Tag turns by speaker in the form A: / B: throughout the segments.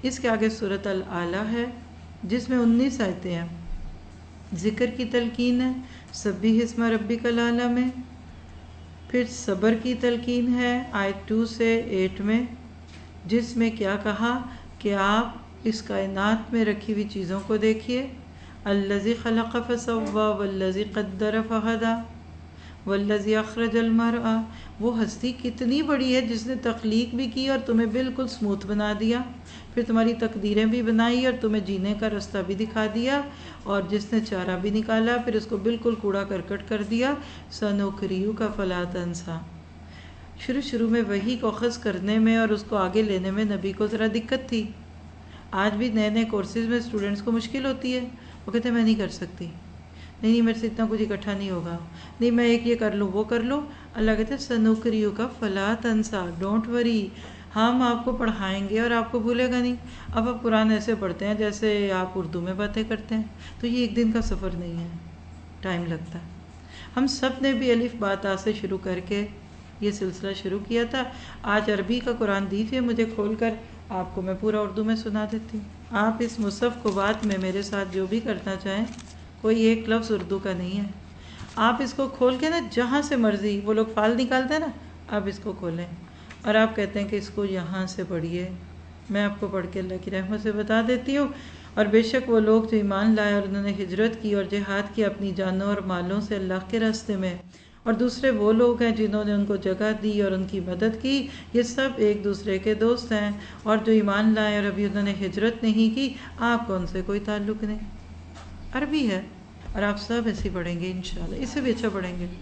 A: اس کے آگے سورۃ الاعلیٰ ہے جس میں 19 آیتیں ہیں، ذکر کی تلقین ہے سبح اسم ربک الاعلیٰ میں، پھر صبر کی تلقین ہے آیت 2 سے 8 میں، جس میں کیا کہا کہ آپ اس کائنات میں رکھی ہوئی چیزوں کو دیکھیے، الذی خلق فسوی والذی قدر فہدی والذی اخرج المرعی، وہ ہستی کتنی بڑی ہے جس نے تخلیق بھی کی اور تمہیں بالکل سموتھ بنا دیا، پھر تمہاری تقدیریں بھی بنائی اور تمہیں جینے کا راستہ بھی دکھا دیا، اور جس نے چارہ بھی نکالا پھر اس کو بالکل کوڑا کرکٹ کر دیا، سنقرئک فلا تنسیٰ۔ شروع میں وحی کو اخذ کرنے میں اور اس کو آگے لینے میں نبی کو ذرا دقت تھی۔ آج بھی نئے کورسز میں اسٹوڈنٹس کو مشکل ہوتی ہے، وہ کہتے ہیں میں نہیں کر سکتی، نہیں میرے سے اتنا کچھ اکٹھا نہیں ہوگا، نہیں میں ایک یہ کر لوں وہ کر لوں۔ اللہ کہتے ہیں سنقرئک فلا تنسیٰ، ڈونٹ وری، ہم آپ کو پڑھائیں گے اور آپ کو بھولے گا نہیں۔ اب آپ قرآن ایسے پڑھتے ہیں جیسے آپ اردو میں باتیں کرتے ہیں، تو یہ ایک دن کا سفر نہیں ہے، ٹائم لگتا ہے۔ ہم سب نے بھی الف با تا سے شروع کر کے یہ سلسلہ شروع کیا تھا۔ آج عربی کا قرآن دیجیے مجھے کھول کر، آپ کو میں پورا اردو میں سنا دیتی ہوں۔ آپ اس مصحف کو بعد میں میرے ساتھ جو بھی کرنا چاہیں، کوئی ایک لفظ اردو کا نہیں ہے، آپ اس کو کھول کے نا جہاں سے مرضی، وہ لوگ فال نکالتے ہیں نا، آپ اس کو کھولیں اور آپ کہتے ہیں کہ اس کو یہاں سے پڑھیے، میں آپ کو پڑھ کے اللہ کی رحمت سے بتا دیتی ہوں۔ اور بے شک وہ لوگ جو ایمان لائے اور انہوں نے ہجرت کی اور جہاد کی اپنی جانوں اور مالوں سے اللہ کے راستے میں، اور دوسرے وہ لوگ ہیں جنہوں نے ان کو جگہ دی اور ان کی مدد کی، یہ سب ایک دوسرے کے دوست ہیں۔ اور جو ایمان لائے اور ابھی انہوں نے ہجرت نہیں کی، آپ کو ان سے کوئی تعلق نہیں۔ عربی ہے اور آپ سب ایسے پڑھیں گے انشاءاللہ، اس سے بھی اچھا پڑھیں گے،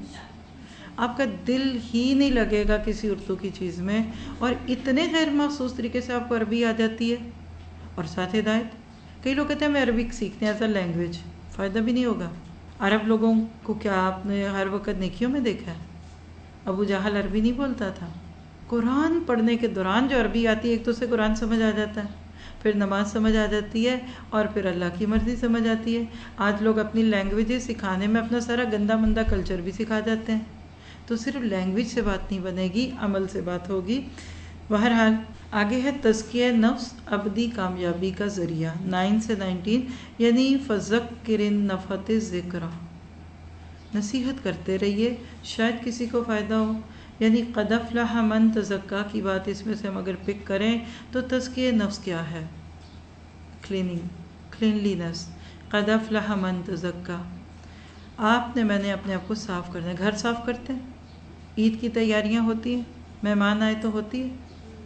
A: آپ کا دل ہی نہیں لگے گا کسی اردو کی چیز میں، اور اتنے غیر مخصوص طریقے سے آپ کو عربی آ جاتی ہے اور ساتھ ہدایت۔ کئی لوگ کہتے ہیں میں عربک سیکھتے ہیں ایز اے لینگویج، فائدہ بھی نہیں ہوگا۔ عرب لوگوں کو کیا آپ نے ہر وقت نیکیوں میں دیکھا ہے؟ ابو جہل عربی نہیں بولتا تھا، قرآن پڑھنے کے دوران جو عربی آتی ہے ایک تو اسے قرآن سمجھ آ جاتا ہے، پھر نماز سمجھ آ جاتی ہے، اور پھر اللہ کی مرضی سمجھ آتی ہے۔ آج لوگ اپنی لینگویجز سکھانے میں اپنا سارا گندا مندہ کلچر بھی سکھا جاتے ہیں، تو صرف لینگویج سے بات نہیں بنے گی، عمل سے بات ہوگی۔ بہرحال آگے ہے تزکیہ نفس ابدی کامیابی کا ذریعہ، 9 سے 19، یعنی فذکر النفحۃ الذکریٰ، نصیحت کرتے رہیے شاید کسی کو فائدہ ہو۔ یعنی قد افلح من تزکیٰ کی بات اس میں سے ہم اگر پک کریں تو تزکیہ نفس کیا ہے؟ کلینلینس، قد افلح من تزکیٰ، میں نے اپنے آپ کو صاف کرنا ہے۔ گھر صاف کرتے ہیں، عید کی تیاریاں ہوتی ہیں، مہمان آئے تو ہوتی ہے،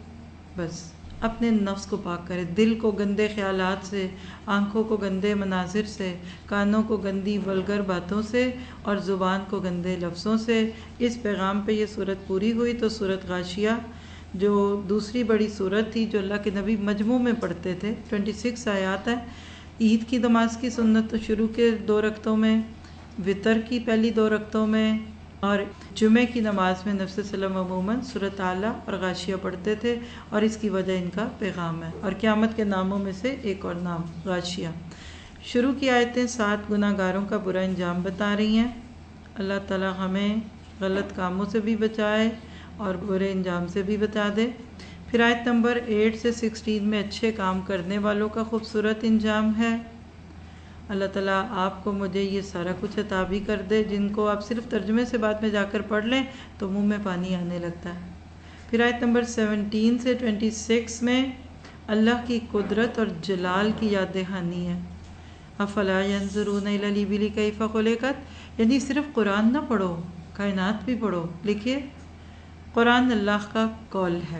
A: بس اپنے نفس کو پاک کرے، دل کو گندے خیالات سے، آنکھوں کو گندے مناظر سے، کانوں کو گندی ولگر باتوں سے، اور زبان کو گندے لفظوں سے۔ اس پیغام پہ یہ صورت پوری ہوئی تو صورت غاشیہ جو دوسری بڑی صورت تھی جو اللہ کے نبی مجموع میں پڑھتے تھے، 26 آیات ہیں۔ عید کی نماز کی سنت شروع کے 2 رکعتوں میں، وطر کی پہلی 2 رکعتوں میں، اور جمعے کی نماز میں نبی صلی اللہ علیہ وسلم عموماً سورۃ اعلیٰ اور غاشیہ پڑھتے تھے، اور اس کی وجہ ان کا پیغام ہے، اور قیامت کے ناموں میں سے ایک اور نام غاشیہ۔ شروع کی آیتیں 7 گناہ گاروں کا برا انجام بتا رہی ہیں۔ اللہ تعالی ہمیں غلط کاموں سے بھی بچائے اور برے انجام سے بھی بتا دے۔ پھر آیت نمبر 8 سے 16 میں اچھے کام کرنے والوں کا خوبصورت انجام ہے۔ اللہ تعالیٰ آپ کو مجھے یہ سارا کچھ عطا بھی کر دے، جن کو آپ صرف ترجمے سے بعد میں جا کر پڑھ لیں تو منہ میں پانی آنے لگتا ہے۔ پھر آیت نمبر 17 سے 26 میں اللہ کی قدرت اور جلال کی یاد دہانی ہے۔ افلا ینظرون الی الابل کیف خلقت، یعنی صرف قرآن نہ پڑھو، کائنات بھی پڑھو۔ لکھیے قرآن اللہ کا قول ہے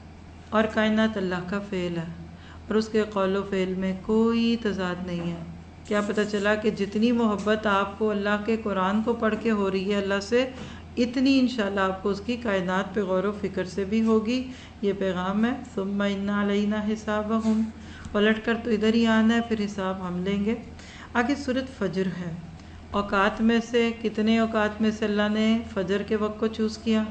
A: اور کائنات اللہ کا فعل ہے، اور اس کے قول و فعل میں کوئی تضاد نہیں ہے۔ کیا پتہ چلا کہ جتنی محبت آپ کو اللہ کے قرآن کو پڑھ کے ہو رہی ہے اللہ سے، اتنی انشاءاللہ آپ کو اس کی کائنات پہ غور و فکر سے بھی ہوگی۔ یہ پیغام ہے، ثم ان علینا حسابہم، پلٹ کر تو ادھر ہی آنا ہے، پھر حساب ہم لیں گے۔ آگے سورۃ فجر ہے۔ اوقات میں سے کتنے اوقات میں سے اللہ نے فجر کے وقت کو چوز کیا؟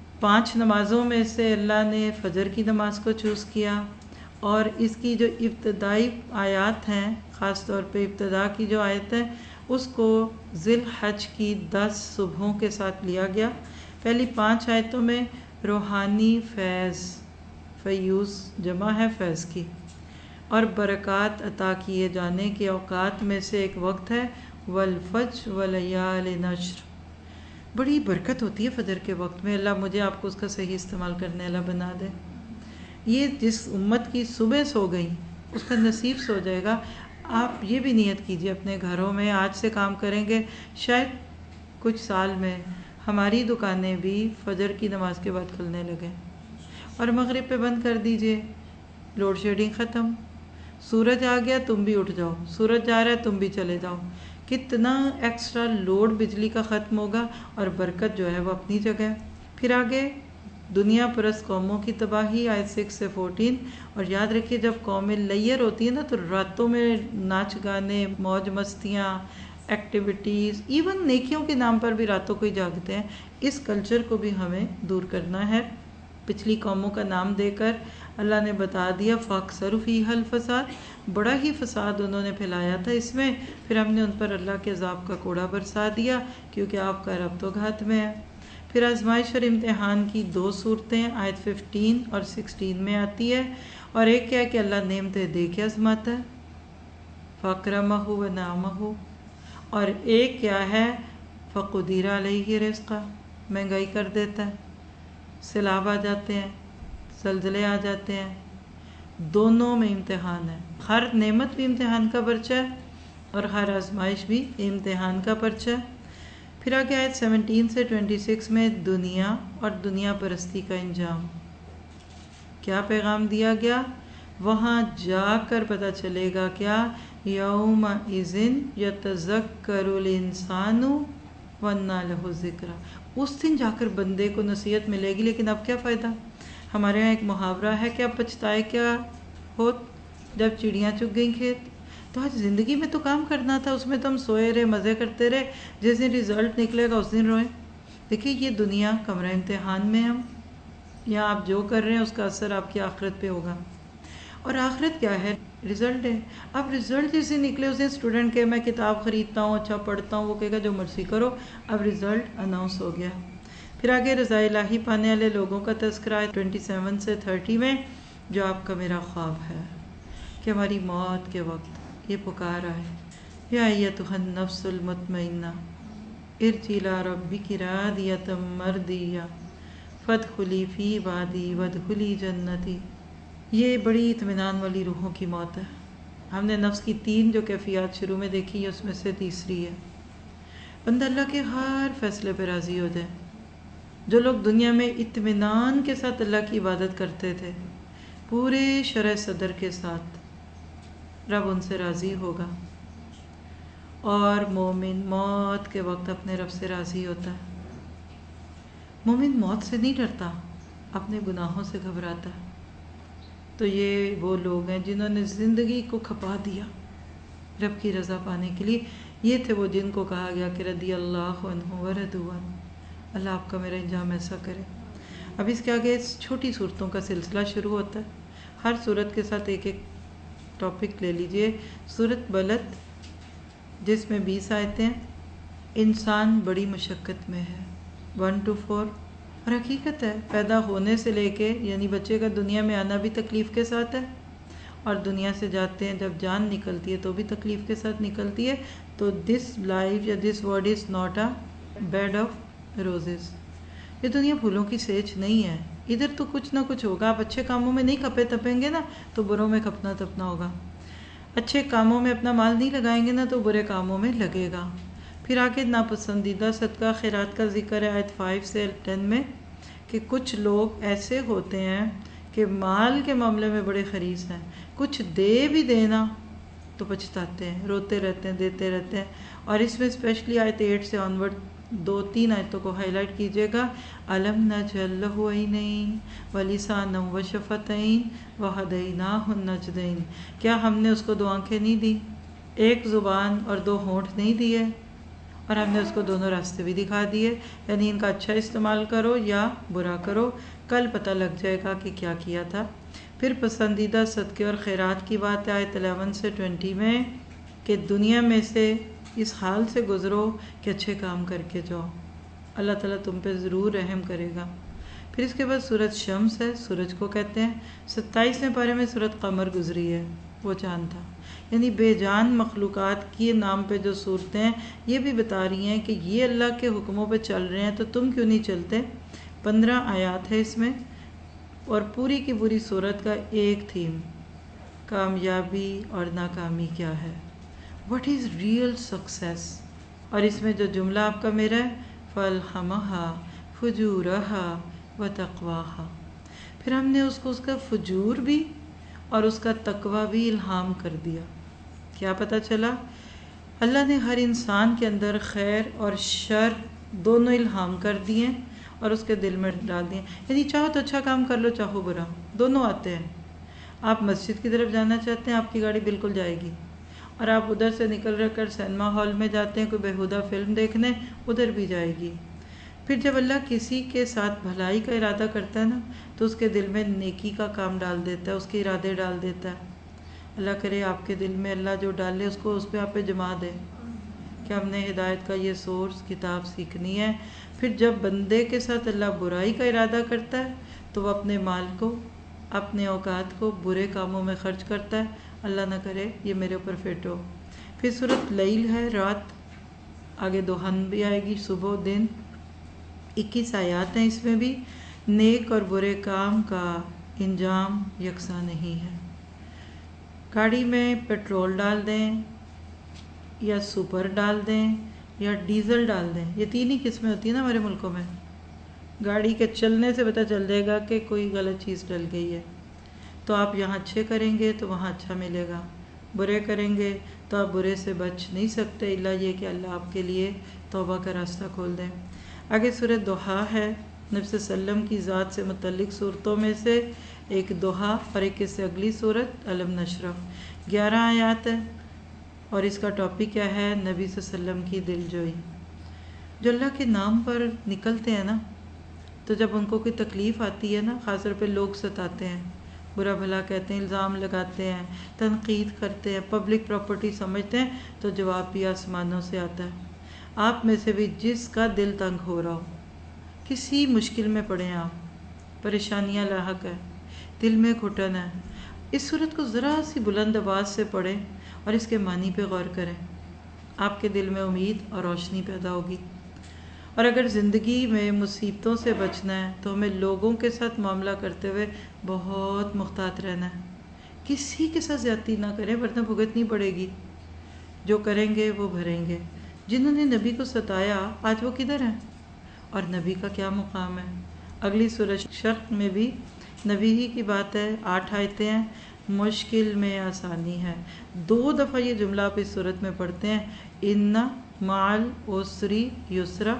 A: 5 نمازوں میں سے اللہ نے فجر کی نماز کو چوز کیا، اور اس کی جو ابتدائی آیات ہیں، خاص طور پہ ابتدا کی جو آیت ہے، اس کو ذی الحج کی 10 صبحوں کے ساتھ لیا گیا۔ پہلی 5 آیتوں میں روحانی فیض، فیوز جمع ہے فیض کی، اور برکات عطا کیے جانے کے اوقات میں سے ایک وقت ہے والفجر ولیال نشر. بڑی برکت ہوتی ہے فجر کے وقت میں. اللہ مجھے آپ کو اس کا صحیح استعمال کرنے والا بنا دے. یہ جس امت کی صبح سو گئی اس کا نصیب سو جائے گا. آپ یہ بھی نیت کیجئے اپنے گھروں میں آج سے کام کریں گے، شاید کچھ سال میں ہماری دکانیں بھی فجر کی نماز کے بعد کھلنے لگیں، اور مغرب پہ بند کر دیجئے. لوڈ شیڈنگ ختم. سورج آ گیا تم بھی اٹھ جاؤ، سورج جا رہا ہے تم بھی چلے جاؤ. کتنا ایکسٹرا لوڈ بجلی کا ختم ہوگا، اور برکت جو ہے وہ اپنی جگہ. پھر آگے دنیا پرست قوموں کی تباہی، آیت 6 سے 14. اور یاد رکھیے جب قومیں لیئر ہوتی ہیں نا تو راتوں میں ناچ گانے، موج مستیاں، ایکٹیویٹیز، ایون نیکیوں کے نام پر بھی راتوں کو ہی جاگتے ہیں. اس کلچر کو بھی ہمیں دور کرنا ہے. پچھلی قوموں کا نام دے کر اللہ نے بتا دیا فَأَكْثَرُوا فِيهَا الْفَسَادَ، بڑا ہی فساد انہوں نے پھیلایا تھا اس میں. پھر ہم نے ان پر اللہ کے عذاب کا کوڑا برسا دیا، کیونکہ آپ کا رب تو گھات میں ہے. پھر آزمائش اور امتحان کی 2 صورتیں آیت 15 اور 16 میں آتی ہے. اور ایک کیا ہے کہ اللہ نعمتیں دے کے آزماتا ہے، فَأَكْرَمَهُ وَنَعَمَهُ. اور ایک کیا ہے فَقُدِرَ عَلَيْهِ رِزْقًا، مہنگائی کر دیتا ہے، سیلاب آ جاتے ہیں، زلزلے آ جاتے ہیں. دونوں میں امتحان ہے. ہر نعمت بھی امتحان کا پرچہ ہے اور ہر آزمائش بھی امتحان کا پرچہ ہے. پھر آگے آیت 17 سے 26 میں دنیا اور دنیا پرستی کا انجام. کیا پیغام دیا گیا؟ وہاں جا کر پتہ چلے گا کیا یومئذ یتذکر الانسان وانیٰ لہ الذکریٰ. اس دن جا کر بندے کو نصیحت ملے گی، لیکن اب کیا فائدہ؟ ہمارے ہاں ایک محاورہ ہے کہ اب پچھتائے کیا ہوت جب چڑیاں چگ گئیں کھیت. تو آج زندگی میں تو کام کرنا تھا، اس میں تو ہم سوئے رہے، مزے کرتے رہے. جس دن رزلٹ نکلے گا اس دن روئیں. دیکھیے یہ دنیا کمرہ امتحان میں ہم یہاں آپ جو کر رہے ہیں اس کا اثر آپ کی آخرت پہ ہوگا. اور آخرت کیا ہے؟ رزلٹ ہے. اب رزلٹ جس دن نکلے اس دن اسٹوڈنٹ کہ میں کتاب خریدتا ہوں، اچھا پڑھتا ہوں، وہ کہے گا جو مرضی کرو. اب رزلٹ اناؤنس ہو گیا. پھر آگے رضا الہی پانے والے لوگوں کا تذکرہ ہے 27 سے 30 میں، جو آپ کا میرا خواب ہے کہ ہماری موت کے وقت یہ پکار آئے، یا ایتھا النفس المطمئنہ ارجعی الی ربک راضیۃ مرضیہ فادخلی فی عبادی وادخلی جنتی. یہ بڑی اطمینان والی روحوں کی موت ہے. ہم نے نفس کی 3 جو کیفیات شروع میں دیکھی ہے، اس میں سے تیسری ہے بندہ اللہ کے ہر فیصلے پہ راضی ہو جائے. جو لوگ دنیا میں اطمینان کے ساتھ اللہ کی عبادت کرتے تھے، پورے شرح صدر کے ساتھ، رب ان سے راضی ہوگا. اور مومن موت کے وقت اپنے رب سے راضی ہوتا ہے. مومن موت سے نہیں ڈرتا، اپنے گناہوں سے گھبراتا ہے. تو یہ وہ لوگ ہیں جنہوں نے زندگی کو کھپا دیا رب کی رضا پانے کے لیے. یہ تھے وہ جن کو کہا گیا کہ رضی اللہ عنہ ورضوا عنہ. اللہ آپ کا میرا انجام ایسا کرے. اب اس کے آگے چھوٹی صورتوں کا سلسلہ شروع ہوتا ہے. ہر صورت کے ساتھ ایک ایک ٹاپک لے لیجئے. صورت بلد جس میں 20 آیتیں ہیں. انسان بڑی مشقت میں ہے 1 to 4. اور حقیقت ہے پیدا ہونے سے لے کے یعنی بچے کا دنیا میں آنا بھی تکلیف کے ساتھ ہے، اور دنیا سے جاتے ہیں جب جان نکلتی ہے تو بھی تکلیف کے ساتھ نکلتی ہے. تو دس لائف یا this world is not a bed of roses. یہ دنیا پھولوں کی سیج نہیں ہے. ادھر تو کچھ نہ کچھ ہوگا. آپ اچھے کاموں میں نہیں کھپے تپیں گے نا تو بروں میں کھپنا تپنا ہوگا. اچھے کاموں میں اپنا مال نہیں لگائیں گے نا تو برے کاموں میں لگے گا. پھر آگے ناپسندیدہ صدقہ خیرات کا ذکر ہے آیت 5 سے 10 میں، کہ کچھ لوگ ایسے ہوتے ہیں کہ مال کے معاملے میں بڑے خریص ہیں، کچھ دے بھی دینا تو پچھتاتے ہیں، روتے رہتے ہیں، دیتے رہتے ہیں. اور اس میں اسپیشلی آیت 8 سے آنورڈ 2-3 آیتوں کو ہائی لائٹ کیجیے گا. الم نجعل لہ عینین ولسانا وشفتین وہدیناہ النجدین. کیا ہم نے اس کو 2 آنکھیں نہیں دی، 1 زبان اور 2 ہونٹ نہیں دیے، اور ہم نے اس کو دونوں راستے بھی دکھا دیے. یعنی ان کا اچھا استعمال کرو یا برا کرو، کل پتہ لگ جائے گا کہ کیا کیا تھا. پھر پسندیدہ صدقے اور خیرات کی بات ہے آیت 11 سے 20 میں، کہ دنیا میں سے اس حال سے گزرو کہ اچھے کام کر کے جاؤ، اللہ تعالیٰ تم پہ ضرور رحم کرے گا. پھر اس کے بعد سورۃ شمس ہے، سورج کو کہتے ہیں. 27ویں پارے میں سورۃ قمر گزری ہے. وہ جان تھا. یعنی بے جان مخلوقات کے نام پہ جو صورتیں ہیں یہ بھی بتا رہی ہیں کہ یہ اللہ کے حکموں پہ چل رہے ہیں تو تم کیوں نہیں چلتے. 15 آیات ہے اس میں اور پوری کی پوری صورت کا ایک تھیم کامیابی اور ناکامی کیا ہے. What is real success. اور اس میں جو جملہ آپ کا میرا ہے فَأَلْهَمَهَا فُجُورَهَا وَتَقْوَاهَا، پھر ہم نے اس کو اس کا فجور بھی اور اس کا تقوی بھی الہام کر دیا. کیا پتہ چلا؟ اللہ نے ہر انسان کے اندر خیر اور شر دونوں الہام کر دیے اور اس کے دل میں ڈال دیے. یعنی چاہو تو اچھا کام کر لو، چاہو برا، دونوں آتے ہیں. آپ مسجد کی طرف جانا چاہتے ہیں، آپ کی گاڑی بالکل جائے گی، اور آپ ادھر سے نکل کر سینما ہال میں جاتے ہیں کوئی بیہودہ فلم دیکھنے، ادھر بھی جائے گی. پھر جب اللہ کسی کے ساتھ بھلائی کا ارادہ کرتا ہے نا تو اس کے دل میں نیکی کا کام ڈال دیتا ہے، اس کے ارادے ڈال دیتا ہے. اللہ کرے آپ کے دل میں اللہ جو ڈالے اس کو اس پہ آپ پہ جما دے کہ ہم نے ہدایت کا یہ سورس کتاب سیکھنی ہے. پھر جب بندے کے ساتھ اللہ برائی کا ارادہ کرتا ہے تو وہ اپنے مال کو، اپنے اوقات کو برے کاموں میں خرچ کرتا ہے. اللہ نہ کرے یہ میرے اوپر فٹ ہو. پھر سورۃ لیل ہے، رات، آگے دوحن بھی آئے گی، صبح و دن. 21 آیات ہیں اس میں بھی. نیک اور برے کام کا انجام یکساں نہیں ہے. گاڑی میں پیٹرول ڈال دیں یا سپر ڈال دیں یا ڈیزل ڈال دیں، یہ 3 ہی قسمیں ہوتی ہیں نا ہمارے ملکوں میں. گاڑی کے چلنے سے پتہ چل جائے گا کہ کوئی غلط چیز ڈل گئی ہے. تو آپ یہاں اچھے کریں گے تو وہاں اچھا ملے گا، برے کریں گے تو آپ برے سے بچ نہیں سکتے الا یہ کہ اللہ آپ کے لیے توبہ کا راستہ کھول دیں. آگے سورۃ دوحا ہے، نبی صلی اللہ علیہ وسلم کی ذات سے متعلق صورتوں میں سے ایک دوحا اور ایک اس سے اگلی صورت علم نشرح. 11 آیات ہے اور اس کا ٹاپک کیا ہے؟ نبی صلی اللہ علیہ وسلم کی دل جوئی. جو اللہ کے نام پر نکلتے ہیں نا تو جب ان کو کوئی تکلیف آتی ہے نا، خاص طور پہ لوگ ستاتے ہیں، برا بھلا کہتے ہیں، الزام لگاتے ہیں، تنقید کرتے ہیں، پبلک پراپرٹی سمجھتے ہیں، تو جواب بھی آسمانوں سے آتا ہے. آپ میں سے بھی جس کا دل تنگ ہو رہا ہو، کسی مشکل میں پڑے آپ، پریشانیاں لاحق ہے، دل میں گھٹن ہے، اس صورت کو ذرا سی بلند آواز سے پڑھیں اور اس کے معنی پہ غور کریں. آپ کے دل میں امید اور روشنی پیدا ہوگی. اور اگر زندگی میں مصیبتوں سے بچنا ہے تو ہمیں لوگوں کے ساتھ معاملہ کرتے ہوئے بہت محتاط رہنا ہے. کسی کے ساتھ زیادتی نہ کریں ورنہ بھگتنی پڑے گی. جو کریں گے وہ بھریں گے. جنہوں نے نبی کو ستایا آج وہ کدھر ہیں اور نبی کا کیا مقام ہے؟ اگلی سورۃ شرح میں بھی نبی ہی کی بات ہے. 8 آیتیں ہیں. مشکل میں آسانی ہے. 2 دفعہ یہ جملہ آپ اس صورت میں پڑھتے ہیں، ان مع العسر یسرا،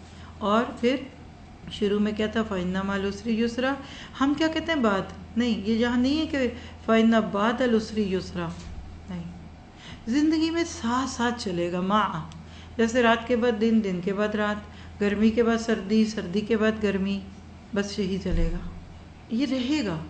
A: اور پھر شروع میں کیا تھا؟ فإن مع العسر یسرا. ہم کیا کہتے ہیں؟ بعد نہیں، یہ یہاں نہیں ہے کہ فإن بعد العسر یسرا، نہیں. زندگی میں ساتھ ساتھ چلے گا، مع، جیسے رات کے بعد دن، دن کے بعد رات، گرمی کے بعد سردی، سردی کے بعد گرمی، بس یہی چلے گا، یہ رہے گا.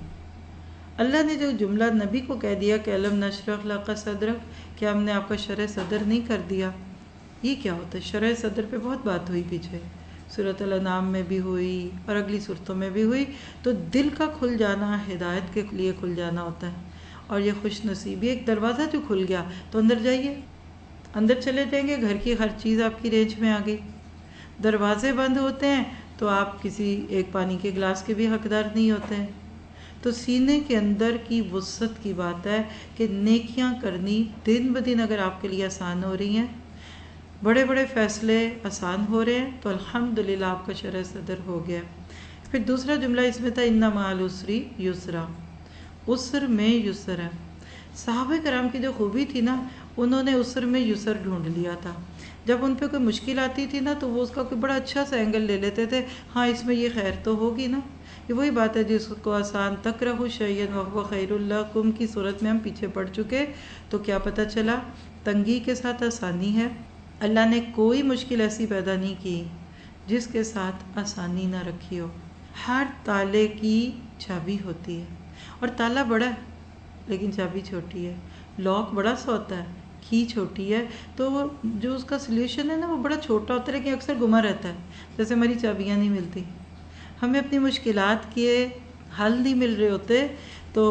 A: اللہ نے جو جملہ نبی کو کہہ دیا کہ علم نشرح لک صدرک، کہ ہم نے آپ کا شرح صدر نہیں کر دیا. یہ کیا ہوتا ہے؟ شرح صدر پہ بہت بات ہوئی پیچھے، سورۃ الانعام میں بھی ہوئی اور اگلی صورتوں میں بھی ہوئی. تو دل کا کھل جانا ہدایت کے لیے کھل جانا ہوتا ہے. اور یہ خوش نصیبی، ایک دروازہ جو کھل گیا تو اندر جائیے، اندر چلے جائیں گے، گھر کی ہر چیز آپ کی رینج میں آ گئی. دروازے بند ہوتے ہیں تو آپ کسی ایک پانی کے گلاس کے بھی حقدار نہیں ہوتے ہیں. تو سینے کے اندر کی وسعت کی بات ہے کہ نیکیاں کرنی دن بدن اگر آپ کے لیے آسان ہو رہی ہیں، بڑے بڑے فیصلے آسان ہو رہے ہیں، تو الحمدللہ آپ کا شرح صدر ہو گیا. پھر دوسرا جملہ اس میں تھا ان مع العسر یسرا، عسر میں یسر ہے. صحابہ کرام کی جو خوبی تھی نا، انہوں نے عسر میں یسر ڈھونڈ لیا تھا. جب ان پہ کوئی مشکل آتی تھی نا تو وہ اس کا کوئی بڑا اچھا سا اینگل لے لیتے تھے، ہاں اس میں یہ خیر تو ہوگی نا. یہ وہی بات ہے جس کو آسان تکرہوا شیئا وہو خیر لکم کی صورت میں ہم پیچھے پڑ چکے. تو کیا پتہ چلا؟ تنگی کے ساتھ آسانی ہے. اللہ نے کوئی مشکل ایسی پیدا نہیں کی جس کے ساتھ آسانی نہ رکھی ہو. ہر تالے کی چابی ہوتی ہے، اور تالا بڑا ہے لیکن چابی چھوٹی ہے. لاک بڑا سا ہوتا ہے، کی چھوٹی ہے، تو جو اس کا سلیوشن ہے نا وہ بڑا چھوٹا ہوتا ہے لیکن اکثر گما رہتا ہے. جیسے ہماری چابیاں نہیں ملتی، ہمیں اپنی مشکلات کے حل نہیں مل رہے ہوتے تو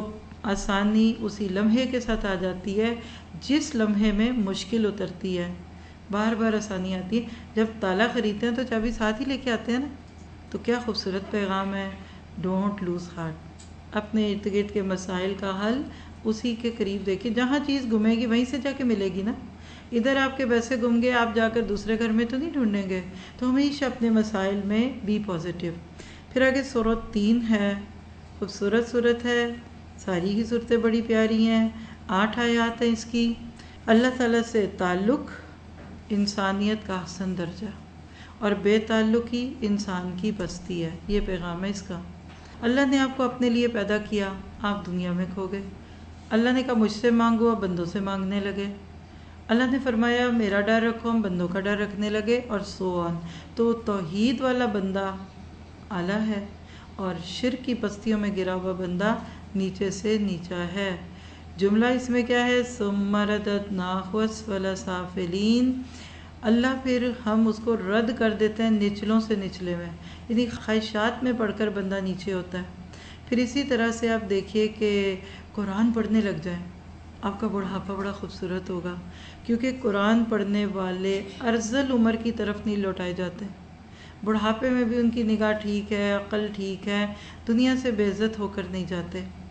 A: آسانی اسی لمحے کے ساتھ آ جاتی ہے جس لمحے میں مشکل اترتی ہے، بار بار آسانی آتی ہے۔ جب تالا خریدتے ہیں تو چابی ساتھ ہی لے کے آتے ہیں نا، تو کیا خوبصورت پیغام ہے، ڈونٹ لوز ہارٹ۔ اپنے ارد گرد کے مسائل کا حل اسی کے قریب دیکھیں، جہاں چیز گمے گی وہیں سے جا کے ملے گی نا۔ ادھر آپ کے پیسے گم گئے، آپ جا کر دوسرے گھر میں تو نہیں ڈھونڈیں گے۔ تو ہمیشہ اپنے مسائل میں بی پازیٹیو۔ پھر آگے سورت 3 ہے، خوبصورت صورت ہے، ساری ہی صورتیں بڑی پیاری ہیں، 8 آیات ہیں اس کی۔ اللہ تعالیٰ سے تعلق انسانیت کا حسن درجہ، اور بے تعلقی انسان کی پستی ہے، یہ پیغام ہے اس کا۔ اللہ نے آپ کو اپنے لیے پیدا کیا، آپ دنیا میں کھو گئے۔ اللہ نے کہا مجھ سے مانگو، آپ بندوں سے مانگنے لگے۔ اللہ نے فرمایا میرا ڈر رکھو، ہم بندوں کا ڈر رکھنے لگے، اور سو آن۔ تو توحید والا بندہ اعلیٰ ہے، اور شرک کی پستیوں میں گرا ہوا بندہ نیچے سے نیچا ہے۔ جملہ اس میں کیا ہے؟ ثم رددناہ اسفل سافلین۔ اللہ پھر ہم اس کو رد کر دیتے ہیں نچلوں سے نچلے میں، یعنی خواہشات میں پڑھ کر بندہ نیچے ہوتا ہے۔ پھر اسی طرح سے آپ دیکھیے کہ قرآن پڑھنے لگ جائیں، آپ کا بڑھاپا بڑا خوبصورت ہوگا، کیونکہ قرآن پڑھنے والے ارذل عمر کی طرف نہیں لوٹائے جاتے۔ بڑھاپے میں بھی ان کی نگاہ ٹھیک ہے، عقل ٹھیک ہے، دنیا سے بے عزت ہو کر نہیں جاتے۔